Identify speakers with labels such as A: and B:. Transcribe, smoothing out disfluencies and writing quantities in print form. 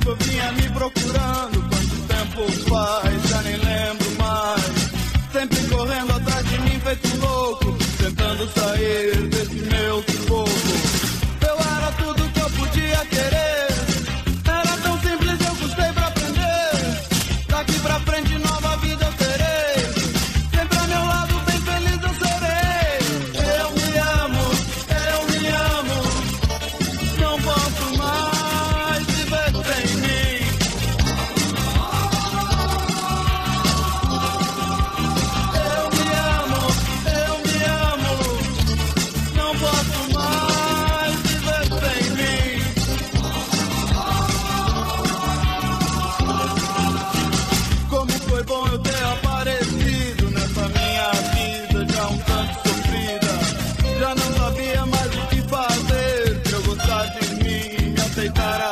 A: tempo vinha me procurando. Quanto tempo faz, já nem lembro mais. Sempre correndo atrás de mim feito louco, tentando sair desse meu sufoco. Eu era tudo que eu podia querer. Era tão simples, eu custei pra aprender. Daqui pra frente nova vida eu terei. Sempre ao meu lado, bem feliz eu serei. Eu me amo, não posso mais viver sem mim. Eu me amo, não posso mais viver sem mim. Como foi bom eu ter aparecido nessa minha vida já um tanto sofrida. Já não sabia mais o que fazer pra eu gostar de mim e me aceitar